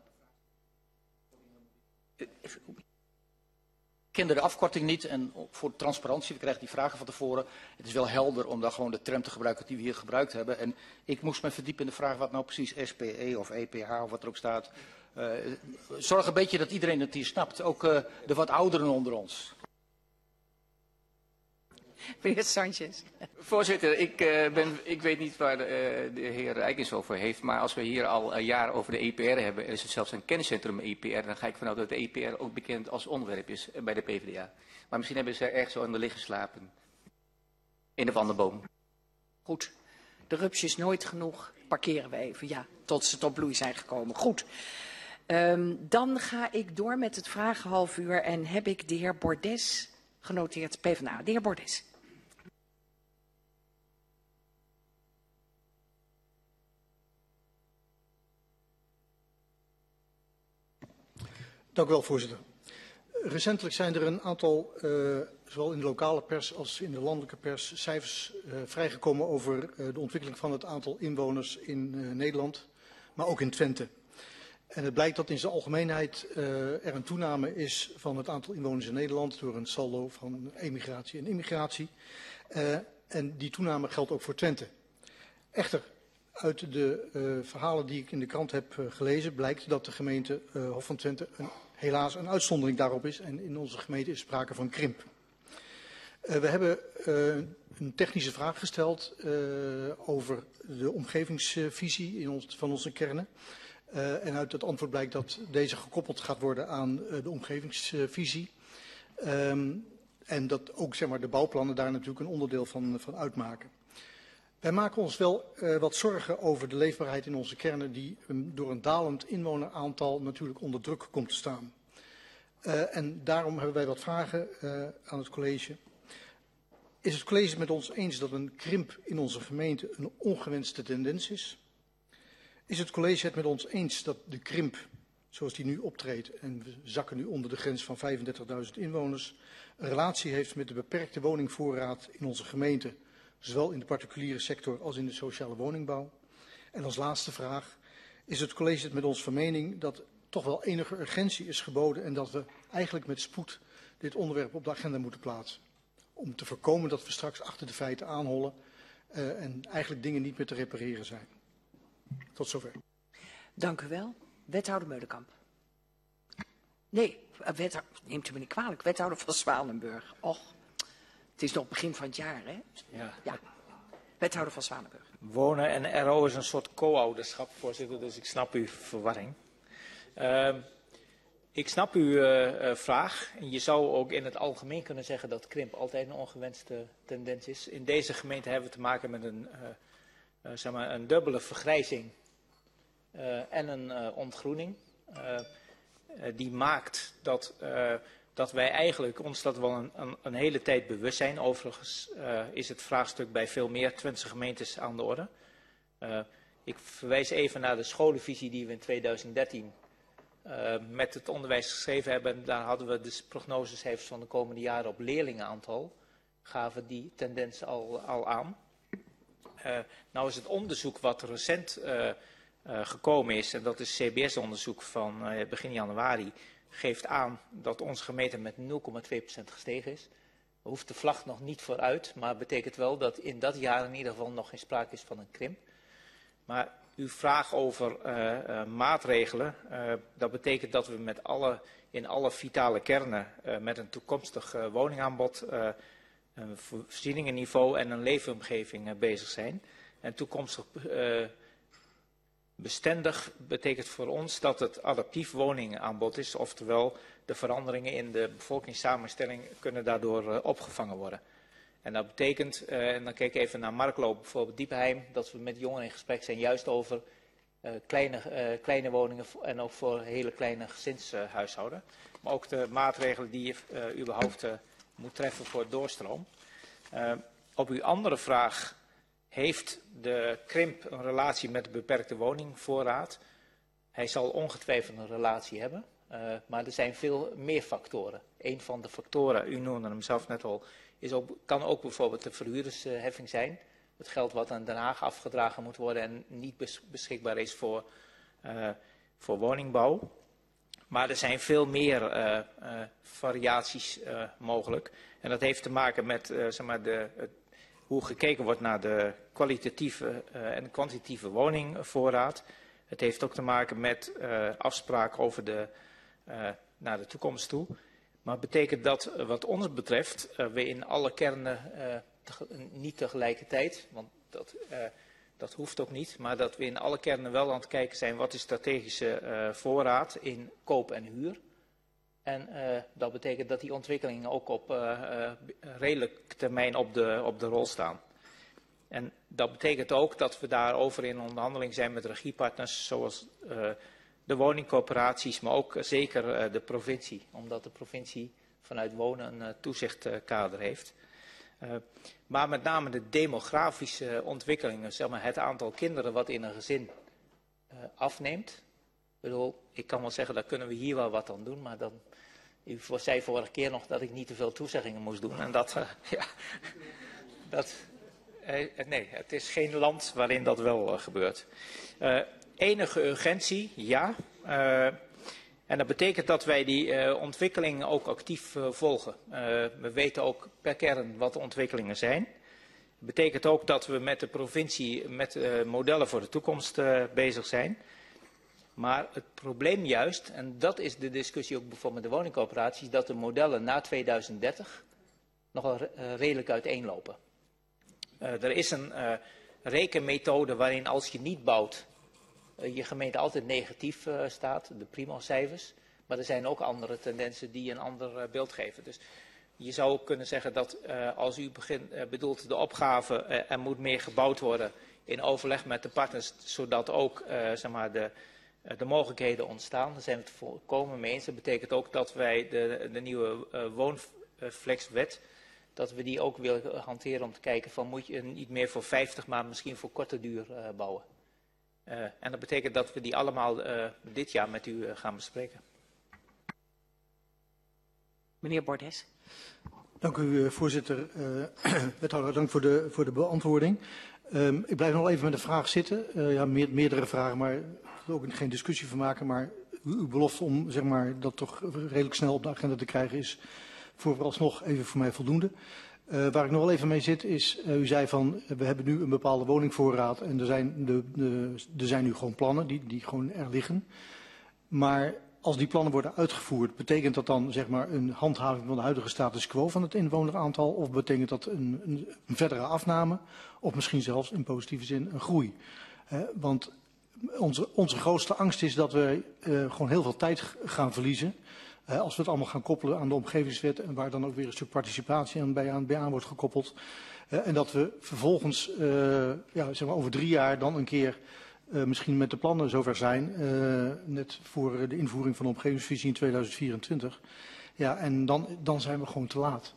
Ik kende de afkorting niet en voor transparantie, we krijgen die vragen van tevoren. Het is wel helder om dan gewoon de term te gebruiken die we hier gebruikt hebben. En ik moest me verdiepen in de vraag wat nou precies S P E of E P H of wat er ook staat. Uh, zorg een beetje dat iedereen het hier snapt, ook uh, de wat ouderen onder ons. Meneer Sanchez. Voorzitter, ik, uh, ben, ik weet niet waar de, uh, de heer Eikens over heeft, maar als we hier al een jaar over de E P R hebben, er is het zelfs een kenniscentrum E P R, dan ga ik vanuit dat de E P R ook bekend als onderwerp is bij de P v d A. Maar misschien hebben ze er erg zo aan de liggen geslapen. In de wandelboom. Goed, de rups is nooit genoeg. Parkeren we even, ja, tot ze tot bloei zijn gekomen. Goed. Um, dan ga ik door met het vragenhalf uur en heb ik de heer Bordes genoteerd, PvdA. De heer Bordes. Dank u wel, voorzitter. Recentelijk zijn er een aantal, uh, zowel in de lokale pers als in de landelijke pers, cijfers uh, vrijgekomen over uh, de ontwikkeling van het aantal inwoners in uh, Nederland, maar ook in Twente. En het blijkt dat in zijn algemeenheid uh, er een toename is van het aantal inwoners in Nederland door een saldo van emigratie en immigratie. Uh, en die toename geldt ook voor Twente. Echter, uit de uh, verhalen die ik in de krant heb uh, gelezen blijkt dat de gemeente uh, Hof van Twente een, helaas een uitzondering daarop is. En in onze gemeente is sprake van krimp. Uh, we hebben uh, een technische vraag gesteld uh, over de omgevingsvisie in ons, van onze kernen. Uh, en uit het antwoord blijkt dat deze gekoppeld gaat worden aan uh, de omgevingsvisie. Um, en dat ook zeg maar, de bouwplannen daar natuurlijk een onderdeel van, van uitmaken. Wij maken ons wel uh, wat zorgen over de leefbaarheid in onze kernen die um, door een dalend inwoneraantal natuurlijk onder druk komt te staan. Uh, en daarom hebben wij wat vragen uh, aan het college. Is het college het met ons eens dat een krimp in onze gemeente een ongewenste tendens is? Is het college het met ons eens dat de krimp, zoals die nu optreedt, en we zakken nu onder de grens van vijfendertigduizend inwoners, een relatie heeft met de beperkte woningvoorraad in onze gemeente, zowel in de particuliere sector als in de sociale woningbouw? En als laatste vraag, is het college het met ons van mening dat toch wel enige urgentie is geboden en dat we eigenlijk met spoed dit onderwerp op de agenda moeten plaatsen? Om te voorkomen dat we straks achter de feiten aanhollen uh, en eigenlijk dingen niet meer te repareren zijn. Tot zover. Dank u wel. Wethouder Meulenkamp. Nee, wethouder, neemt u me niet kwalijk. Wethouder van Zwanenburg. Och, het is nog begin van het jaar, hè? Ja. Ja. Wethouder van Zwanenburg. Wonen en R O is een soort co-ouderschap, voorzitter, dus ik snap uw verwarring. Uh, ik snap uw uh, uh, vraag. En je zou ook in het algemeen kunnen zeggen dat krimp altijd een ongewenste tendens is. In deze gemeente hebben we te maken met een... Uh, Uh, zeg maar een dubbele vergrijzing uh, en een uh, ontgroening. Uh, uh, die maakt dat, uh, dat wij eigenlijk ons dat wel een, een, een hele tijd bewust zijn. Overigens uh, is het vraagstuk bij veel meer Twentse gemeentes aan de orde. Uh, ik verwijs even naar de scholenvisie die we in tweeduizend dertien uh, met het onderwijs geschreven hebben. Daar hadden we de prognosecijfers van de komende jaren op leerlingenaantal. Gaven die tendens al, al aan. Uh, nou is het onderzoek wat recent uh, uh, gekomen is, en dat is C B S-onderzoek van uh, begin januari, geeft aan dat onze gemeente met nul komma twee procent gestegen is. Er hoeft de vlag nog niet vooruit, maar het betekent wel dat in dat jaar in ieder geval nog geen sprake is van een krimp. Maar uw vraag over uh, uh, maatregelen, uh, dat betekent dat we met alle, in alle vitale kernen uh, met een toekomstig uh, woningaanbod uh, een voorzieningenniveau en een leefomgeving uh, bezig zijn. En toekomstig uh, bestendig betekent voor ons dat het adaptief woningaanbod is, oftewel de veranderingen in de bevolkingssamenstelling kunnen daardoor uh, opgevangen worden. En dat betekent, uh, en dan kijk ik even naar Marklo, bijvoorbeeld Diepenheim, dat we met jongeren in gesprek zijn juist over uh, kleine, uh, kleine woningen en ook voor hele kleine gezinshuishouden. Uh, maar ook de maatregelen die je uh, überhaupt uh, moet treffen voor doorstroom. Uh, op uw andere vraag, heeft de krimp een relatie met de beperkte woningvoorraad? Hij zal ongetwijfeld een relatie hebben, uh, maar er zijn veel meer factoren. Een van de factoren, u noemde hem zelf net al, is ook, kan ook bijvoorbeeld de verhuurdersheffing zijn. Het geld wat aan Den Haag afgedragen moet worden en niet bes beschikbaar is voor, uh, voor woningbouw. Maar er zijn veel meer uh, uh, variaties uh, mogelijk. En dat heeft te maken met uh, zeg maar de, uh, hoe gekeken wordt naar de kwalitatieve uh, en kwantitatieve woningvoorraad. Het heeft ook te maken met uh, afspraken over de, uh, naar de toekomst toe. Maar het betekent dat uh, wat ons betreft uh, we in alle kernen, uh, te, niet tegelijkertijd, want dat, uh, dat hoeft ook niet, maar dat we in alle kernen wel aan het kijken zijn wat is strategische uh, voorraad in koop en huur. En uh, dat betekent dat die ontwikkelingen ook op uh, uh, redelijk termijn op de, op de rol staan. En dat betekent ook dat we daarover in onderhandeling zijn met regiepartners zoals uh, de woningcorporaties, maar ook uh, zeker uh, de provincie. Omdat de provincie vanuit wonen een uh, toezichtkader heeft. Uh, maar met name de demografische ontwikkelingen, zeg maar het aantal kinderen wat in een gezin uh, afneemt. Ik bedoel, ik kan wel zeggen, daar kunnen we hier wel wat aan doen, maar dan, u zei vorige keer nog dat ik niet te veel toezeggingen moest doen. En dat, uh, ja, dat, uh, nee, het is geen land waarin dat wel uh, gebeurt. Uh, enige urgentie, ja. Uh, en dat betekent dat wij die uh, ontwikkelingen ook actief uh, volgen. Uh, we weten ook per kern wat de ontwikkelingen zijn. Dat betekent ook dat we met de provincie met uh, modellen voor de toekomst uh, bezig zijn. Maar het probleem juist, en dat is de discussie ook bijvoorbeeld met de woningcorporaties, dat de modellen na tweeduizend dertig nogal uh, redelijk uiteenlopen. Uh, er is een uh, rekenmethode waarin als je niet bouwt, uh, je gemeente altijd negatief uh, staat, de primo-cijfers. Maar er zijn ook andere tendensen die een ander uh, beeld geven. Dus je zou ook kunnen zeggen dat uh, als u begint, uh, bedoelt de opgave, uh, er moet meer gebouwd worden in overleg met de partners, zodat ook uh, zeg maar de... de mogelijkheden ontstaan. Daar zijn we het volkomen mee eens. Dat betekent ook dat wij de, de nieuwe uh, woonflexwet, dat we die ook willen hanteren om te kijken van moet je niet meer voor vijftig, maar misschien voor korte duur uh, bouwen. Uh, en dat betekent dat we die allemaal uh, dit jaar met u uh, gaan bespreken. Meneer Bordes. Dank u, voorzitter. Uh, wethouder, dank voor de, voor de beantwoording. Um, ik blijf nog even met de vraag zitten. Uh, ja, meer, meerdere vragen, maar ik wil ook geen discussie van maken. Maar uw belofte om zeg maar, dat toch redelijk snel op de agenda te krijgen is vooralsnog even voor mij voldoende. Uh, waar ik nog wel even mee zit is, uh, u zei van uh, we hebben nu een bepaalde woningvoorraad en er zijn, de, de, er zijn nu gewoon plannen die, die gewoon er liggen. Maar als die plannen worden uitgevoerd, betekent dat dan zeg maar een handhaving van de huidige status quo van het inwoneraantal? Of betekent dat een, een, een verdere afname? Of misschien zelfs in positieve zin een groei? Uh, want onze, onze grootste angst is dat we uh, gewoon heel veel tijd gaan verliezen. Uh, als we het allemaal gaan koppelen aan de omgevingswet en waar dan ook weer een stuk participatie aan bij aan, bij aan wordt gekoppeld. Uh, en dat we vervolgens uh, ja, zeg maar over drie jaar dan een keer uh, misschien met de plannen zover zijn. Uh, net voor de invoering van de omgevingsvisie in tweeduizend vierentwintig. Ja, en dan, dan zijn we gewoon te laat.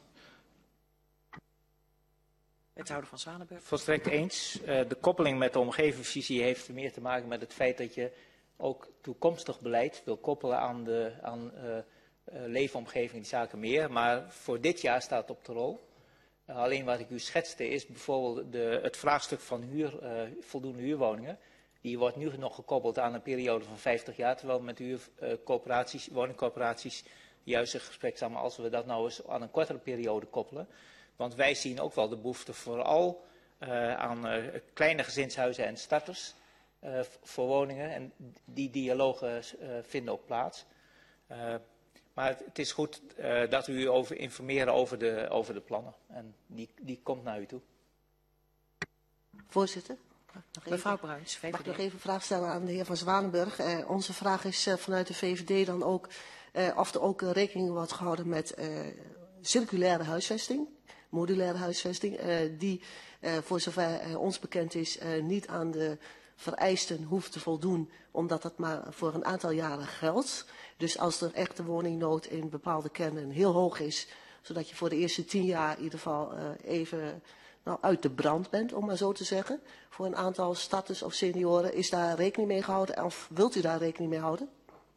Wethouder van Zwanenburg. Volstrekt eens. Uh, de koppeling met de omgevingsvisie heeft meer te maken met het feit dat je ook toekomstig beleid wil koppelen aan de aan, uh, uh, leefomgeving, die zaken meer. Maar voor dit jaar staat het op de rol. Uh, alleen wat ik u schetste is bijvoorbeeld de, het vraagstuk van huur, uh, voldoende huurwoningen. Die wordt nu nog gekoppeld aan een periode van vijftig jaar. Terwijl met huurcoöperaties, uh, woningcoöperaties juist een gesprek samen als we dat nou eens aan een kortere periode koppelen. Want wij zien ook wel de behoefte vooral uh, aan uh, kleine gezinshuizen en starters uh, voor woningen. En die dialogen uh, vinden ook plaats. Uh, maar het, het is goed uh, dat u over informeren over de, over de plannen. En die, die komt naar u toe. Voorzitter. Mevrouw Bruins, V V D. Mag ik nog even een vraag stellen aan de heer Van Zwanenburg? Uh, onze vraag is uh, vanuit de V V D dan ook uh, of er ook uh, rekening wordt gehouden met uh, circulaire huisvesting. Modulaire huisvesting, uh, die uh, voor zover uh, ons bekend is uh, niet aan de vereisten hoeft te voldoen, omdat dat maar voor een aantal jaren geldt. Dus als er echt de woningnood in bepaalde kernen heel hoog is, zodat je voor de eerste tien jaar in ieder geval uh, even nou, uit de brand bent, om maar zo te zeggen, voor een aantal starters of senioren, is daar rekening mee gehouden of wilt u daar rekening mee houden?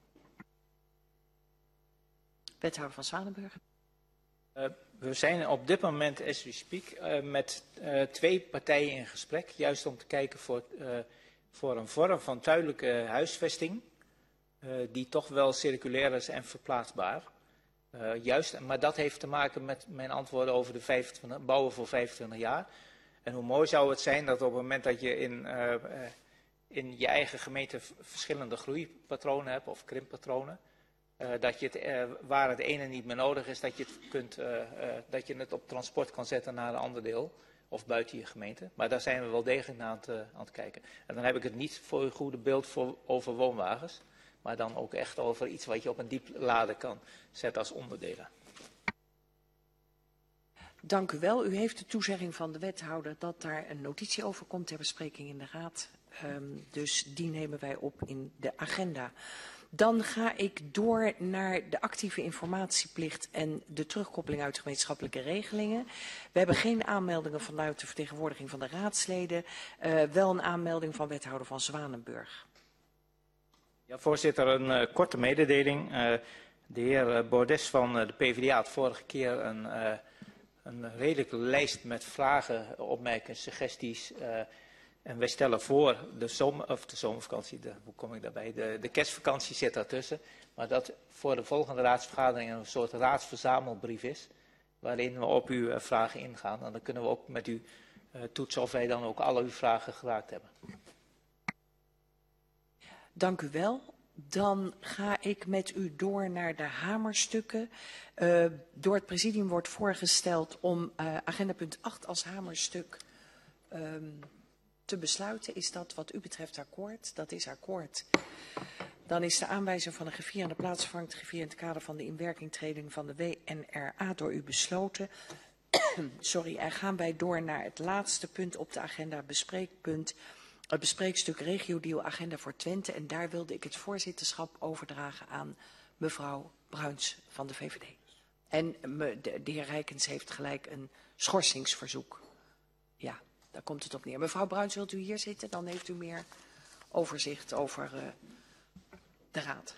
Wethouder van Zwanenburg. Uh, we zijn op dit moment, as we speak, uh, met uh, twee partijen in gesprek. Juist om te kijken voor, uh, voor een vorm van tijdelijke huisvesting. Uh, die toch wel circulair is en verplaatsbaar. Uh, juist, maar dat heeft te maken met mijn antwoorden over de vijfentwintig, bouwen voor vijfentwintig jaar. En hoe mooi zou het zijn dat op het moment dat je in, uh, uh, in je eigen gemeente verschillende groeipatronen hebt of krimppatronen. Uh, dat je het, uh, waar het ene niet meer nodig is, dat je het, kunt, uh, uh, dat je het op transport kan zetten naar een ander deel. Of buiten je gemeente. Maar daar zijn we wel degelijk naar aan het, uh, aan het kijken. En dan heb ik het niet voor een goede beeld voor, over woonwagens. Maar dan ook echt over iets wat je op een diep laden kan zetten als onderdelen. Dank u wel. U heeft de toezegging van de wethouder dat daar een notitie over komt ter bespreking in de raad. Um, dus die nemen wij op in de agenda. Dan ga ik door naar de actieve informatieplicht en de terugkoppeling uit de gemeenschappelijke regelingen. We hebben geen aanmeldingen vanuit de vertegenwoordiging van de raadsleden. Uh, wel een aanmelding van wethouder van Zwanenburg. Ja, voorzitter, een uh, korte mededeling. Uh, de heer uh, Bordes van uh, de P v d A had vorige keer een, uh, een redelijke lijst met vragen, opmerkingen, suggesties. Uh, En wij stellen voor, de, zomer, of de zomervakantie, de, hoe kom ik daarbij, de, de kerstvakantie zit daartussen. Maar dat voor de volgende raadsvergadering een soort raadsverzamelbrief is. Waarin we op uw uh, vragen ingaan. En dan kunnen we ook met u uh, toetsen of wij dan ook alle uw vragen geraakt hebben. Dank u wel. Dan ga ik met u door naar de hamerstukken. Uh, door het presidium wordt voorgesteld om uh, agenda punt acht als hamerstuk um, te besluiten. Is dat wat u betreft akkoord? Dat is akkoord. Dan is de aanwijzing van een griffier aan de plaatsvervangend griffier in het kader van de inwerkingtreding van de W N R A door u besloten. Sorry, en gaan wij door naar het laatste punt op de agenda, bespreekpunt. Het bespreekstuk Regio-deal Agenda voor Twente. En daar wilde ik het voorzitterschap overdragen aan mevrouw Bruins van de V V D. En me, de, de heer Rijkens heeft gelijk een schorsingsverzoek. Ja, daar komt het op neer. Mevrouw Bruins, wilt u hier zitten? Dan heeft u meer overzicht over uh, de raad.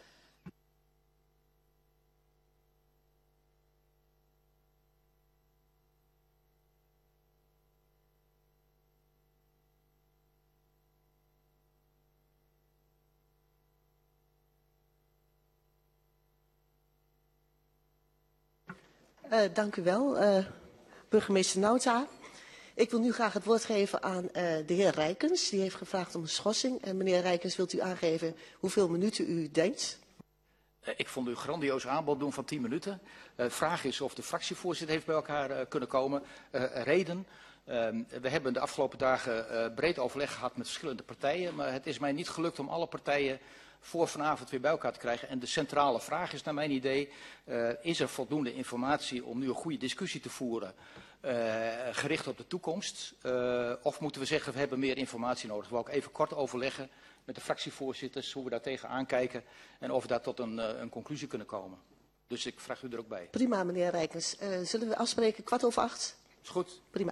Uh, dank u wel, uh, burgemeester Nauta. Ik wil nu graag het woord geven aan uh, de heer Rijkens. Die heeft gevraagd om een schorsing. En meneer Rijkens, wilt u aangeven hoeveel minuten u denkt? Ik vond u een grandioos aanbod doen van tien minuten. De uh, vraag is of de fractievoorzitter heeft bij elkaar uh, kunnen komen. Uh, reden. Uh, we hebben de afgelopen dagen uh, breed overleg gehad met verschillende partijen. Maar het is mij niet gelukt om alle partijen voor vanavond weer bij elkaar te krijgen. En de centrale vraag is naar mijn idee, uh, is er voldoende informatie om nu een goede discussie te voeren, uh, gericht op de toekomst? Uh, of moeten we zeggen, we hebben meer informatie nodig? Dat wil ik even kort overleggen met de fractievoorzitters, hoe we daar tegenaan kijken en of we daar tot een, uh, een conclusie kunnen komen. Dus ik vraag u er ook bij. Prima, meneer Rijkens. Uh, zullen we afspreken kwart over acht? Is goed. Prima.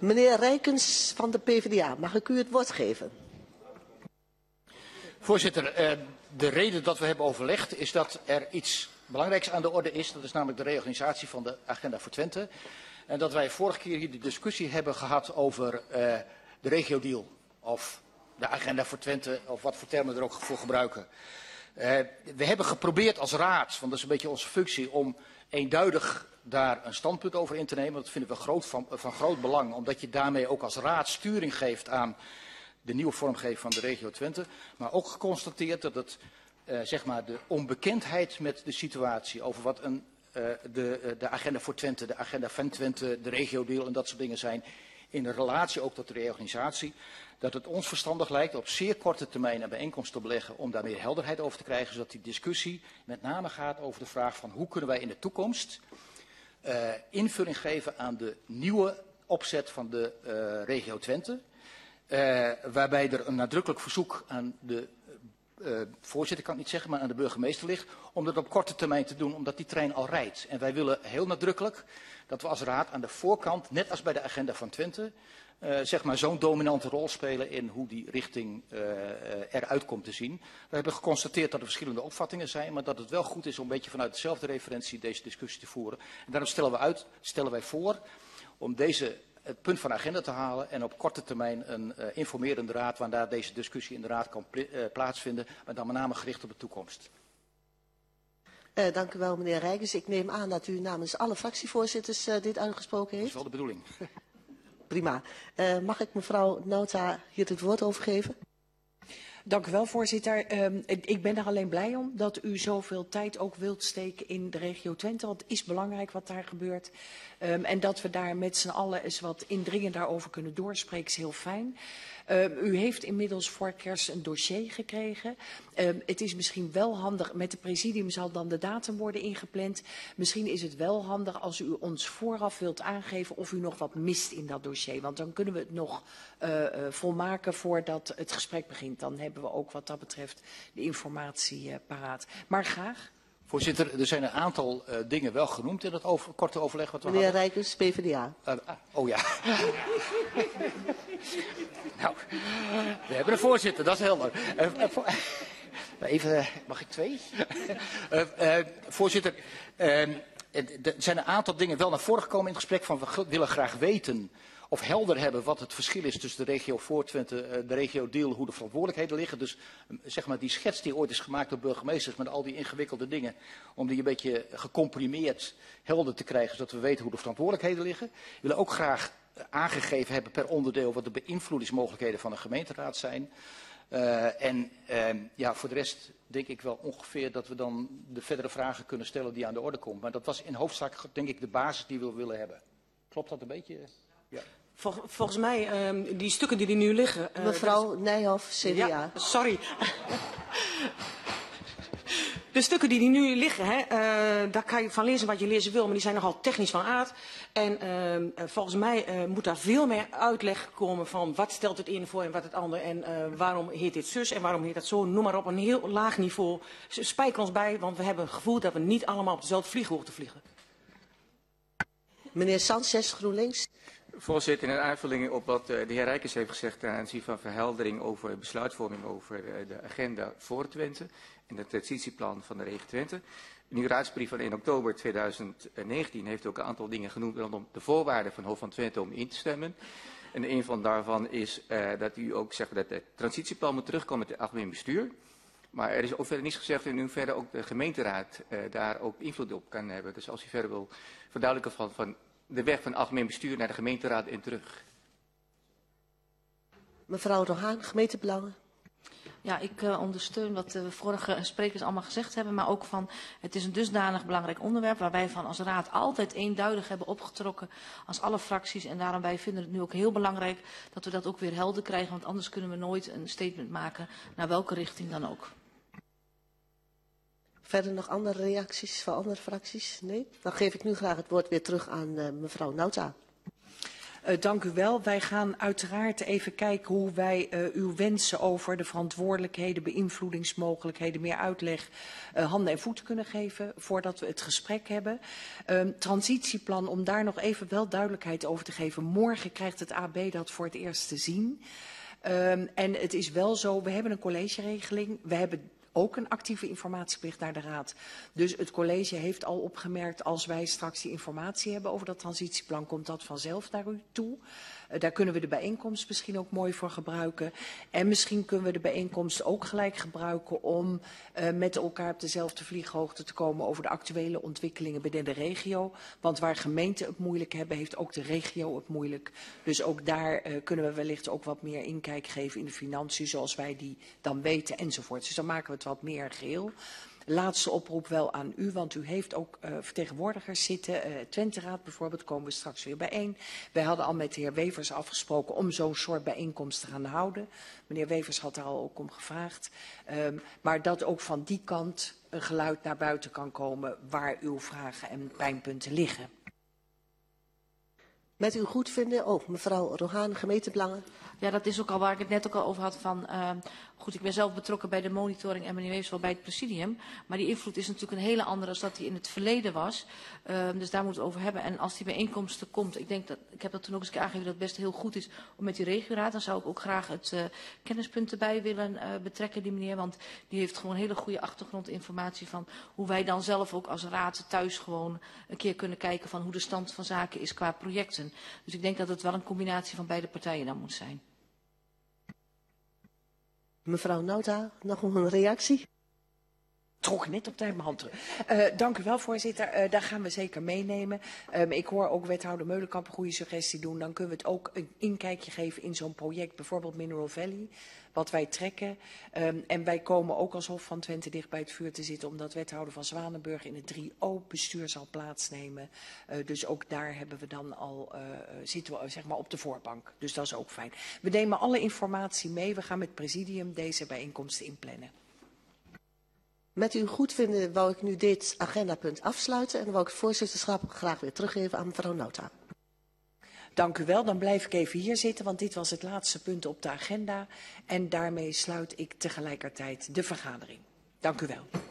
Meneer Rijkens van de PvdA, mag ik u het woord geven? Voorzitter, eh, de reden dat we hebben overlegd is dat er iets belangrijks aan de orde is. Dat is namelijk de reorganisatie van de agenda voor Twente. En dat wij vorige keer hier de discussie hebben gehad over uh, de regio-deal. Of de agenda voor Twente, of wat voor termen we er ook voor gebruiken. Uh, we hebben geprobeerd als raad, want dat is een beetje onze functie, om eenduidig daar een standpunt over in te nemen. Dat vinden we groot van, van groot belang, omdat je daarmee ook als raad sturing geeft aan de nieuwe vormgeving van de regio Twente. Maar ook geconstateerd dat het, uh, zeg maar, de onbekendheid met de situatie over wat een Uh, de, de agenda voor Twente, de agenda van Twente, de regio-deal en dat soort dingen zijn in de relatie ook tot de reorganisatie, dat het ons verstandig lijkt op zeer korte termijn een bijeenkomst te beleggen om daar meer helderheid over te krijgen, zodat die discussie met name gaat over de vraag van hoe kunnen wij in de toekomst uh, invulling geven aan de nieuwe opzet van de uh, regio Twente, uh, waarbij er een nadrukkelijk verzoek aan de Uh, voorzitter kan ik niet zeggen, maar aan de burgemeester ligt, om dat op korte termijn te doen, omdat die trein al rijdt. En wij willen heel nadrukkelijk dat we als raad aan de voorkant, net als bij de agenda van Twente, uh, zeg maar zo'n dominante rol spelen in hoe die richting uh, uh, eruit komt te zien. We hebben geconstateerd dat er verschillende opvattingen zijn, maar dat het wel goed is om een beetje vanuit dezelfde referentie deze discussie te voeren. En daarom stellen we uit, stellen wij voor om deze het punt van de agenda te halen en op korte termijn een uh, informerende raad, waar deze discussie in de raad kan uh, plaatsvinden, maar dan met name gericht op de toekomst. Uh, dank u wel, meneer Rijkens. Ik neem aan dat u namens alle fractievoorzitters uh, dit uitgesproken heeft. Dat is wel de bedoeling. Prima. Uh, mag ik mevrouw Nauta hier het woord over geven? Dank u wel, voorzitter. Um, ik ben er alleen blij om dat u zoveel tijd ook wilt steken in de regio Twente. Want het is belangrijk wat daar gebeurt. Um, en dat we daar met z'n allen eens wat indringender over kunnen doorspreken is heel fijn. Um, u heeft inmiddels voor kerst een dossier gekregen. Um, het is misschien wel handig, met de presidium zal dan de datum worden ingepland. Misschien is het wel handig als u ons vooraf wilt aangeven of u nog wat mist in dat dossier. Want dan kunnen we het nog uh, uh, volmaken voordat het gesprek begint. Dan hebben we ook wat dat betreft de informatie uh, paraat. Maar graag. Voorzitter, er zijn een aantal uh, dingen wel genoemd in het over, korte overleg wat we Meneer hadden. Rijkens, PvdA. Uh, ah, oh ja. Nou, we hebben een voorzitter, dat is helder. Uh, uh, even, mag ik twee? uh, uh, voorzitter, uh, er zijn een aantal dingen wel naar voren gekomen in het gesprek van we willen graag weten of helder hebben wat het verschil is tussen de regio voor Twente, de regio Deal, hoe de verantwoordelijkheden liggen. Dus zeg maar die schets die ooit is gemaakt door burgemeesters met al die ingewikkelde dingen, om die een beetje gecomprimeerd helder te krijgen, zodat we weten hoe de verantwoordelijkheden liggen. We willen ook graag aangegeven hebben per onderdeel wat de beïnvloedingsmogelijkheden van de gemeenteraad zijn. Uh, en uh, ja, voor de rest denk ik wel ongeveer dat we dan de verdere vragen kunnen stellen die aan de orde komen. Maar dat was in hoofdzaak denk ik de basis die we willen hebben. Klopt dat een beetje? Ja. Vol, volgens mij, um, die stukken die er nu liggen... Uh, Mevrouw is... Nijhoff, C D A. Ja, sorry. De stukken die er nu liggen, hè, uh, daar kan je van lezen wat je lezen wil, maar die zijn nogal technisch van aard. En uh, volgens mij uh, moet daar veel meer uitleg komen van wat stelt het in voor en wat het ander. En uh, waarom heet dit zus en waarom heet dat zo. Noem maar op een heel laag niveau. Spijker ons bij, want we hebben het gevoel dat we niet allemaal op dezelfde vlieghoogte vliegen. Meneer Sanchez, GroenLinks. Voorzitter, in aanvulling op wat de heer Rijkens heeft gezegd ten aanzien van verheldering over besluitvorming over de agenda voor Twente en het transitieplan van de regio Twente. In uw raadsbrief van één oktober tweeduizend negentien heeft u ook een aantal dingen genoemd rondom de voorwaarden van Hof van Twente om in te stemmen. En een van daarvan is uh, dat u ook zegt dat het transitieplan moet terugkomen met het algemeen bestuur. Maar er is ook verder niets gezegd in hoeverre ook de gemeenteraad uh, daar ook invloed op kan hebben. Dus als u verder wil verduidelijken van, van de weg van algemeen bestuur naar de gemeenteraad en terug. Mevrouw Rohaan, gemeentebelangen. Ja, ik uh, ondersteun wat de vorige sprekers allemaal gezegd hebben, maar ook van het is een dusdanig belangrijk onderwerp waar wij van als raad altijd eenduidig hebben opgetrokken als alle fracties. En daarom wij vinden het nu ook heel belangrijk dat we dat ook weer helder krijgen, want anders kunnen we nooit een statement maken naar welke richting dan ook. Verder nog andere reacties van andere fracties? Nee? Dan geef ik nu graag het woord weer terug aan uh, mevrouw Nauta. Uh, dank u wel. Wij gaan uiteraard even kijken hoe wij uh, uw wensen over de verantwoordelijkheden, beïnvloedingsmogelijkheden, meer uitleg, uh, handen en voeten kunnen geven voordat we het gesprek hebben. Uh, transitieplan, om daar nog even wel duidelijkheid over te geven. Morgen krijgt het A B dat voor het eerst te zien. Uh, en het is wel zo, we hebben een collegeregeling. We hebben ook een actieve informatieplicht naar de Raad. Dus het college heeft al opgemerkt, als wij straks die informatie hebben over dat transitieplan, komt dat vanzelf naar u toe. Uh, daar kunnen we de bijeenkomst misschien ook mooi voor gebruiken. En misschien kunnen we de bijeenkomst ook gelijk gebruiken om uh, met elkaar op dezelfde vlieghoogte te komen over de actuele ontwikkelingen binnen de regio. Want waar gemeenten het moeilijk hebben, heeft ook de regio het moeilijk. Dus ook daar uh, kunnen we wellicht ook wat meer inkijk geven in de financiën, zoals wij die dan weten enzovoort. Dus dan maken we het wat meer geheel. Laatste oproep wel aan u, want u heeft ook uh, vertegenwoordigers zitten. Uh, Twente-raad bijvoorbeeld, komen we straks weer bijeen. Wij hadden al met de heer Wevers afgesproken om zo'n soort bijeenkomst te gaan houden. Meneer Wevers had daar al ook om gevraagd. Um, maar dat ook van die kant een geluid naar buiten kan komen waar uw vragen en pijnpunten liggen. Met uw goedvinden, oh, mevrouw Rohaan, gemeentebelangen. Ja, dat is ook al waar ik het net ook al over had van, uh, goed, ik ben zelf betrokken bij de monitoring en meneer Wees wel bij het presidium. Maar die invloed is natuurlijk een hele andere dan dat die in het verleden was. Uh, dus daar moeten we het over hebben. En als die bijeenkomsten komt, ik denk dat, ik heb dat toen ook eens een keer aangegeven dat het best heel goed is om met die regioraad, dan zou ik ook graag het uh, kennispunt erbij willen uh, betrekken, die meneer. Want die heeft gewoon hele goede achtergrondinformatie van hoe wij dan zelf ook als raad thuis gewoon een keer kunnen kijken van hoe de stand van zaken is qua projecten. Dus ik denk dat het wel een combinatie van beide partijen dan moet zijn. Mevrouw Nauta, nog een reactie? Trok net op tijd mijn hand terug. Uh, dank u wel, voorzitter. Uh, daar gaan we zeker meenemen. Um, ik hoor ook wethouder Meulenkamp een goede suggestie doen. Dan kunnen we het ook een inkijkje geven in zo'n project, bijvoorbeeld Mineral Valley, wat wij trekken. Um, en wij komen ook als Hof van Twente dicht bij het vuur te zitten, omdat wethouder van Zwanenburg in het drie O bestuur zal plaatsnemen. Uh, dus ook daar hebben we dan al, uh, zitten we zeg maar op de voorbank. Dus dat is ook fijn. We nemen alle informatie mee. We gaan met het presidium deze bijeenkomsten inplannen. Met uw goedvinden wou ik nu dit agendapunt afsluiten en wou ik het voorzitterschap graag weer teruggeven aan mevrouw Nauta. Dank u wel. Dan blijf ik even hier zitten, want dit was het laatste punt op de agenda. En daarmee sluit ik tegelijkertijd de vergadering. Dank u wel.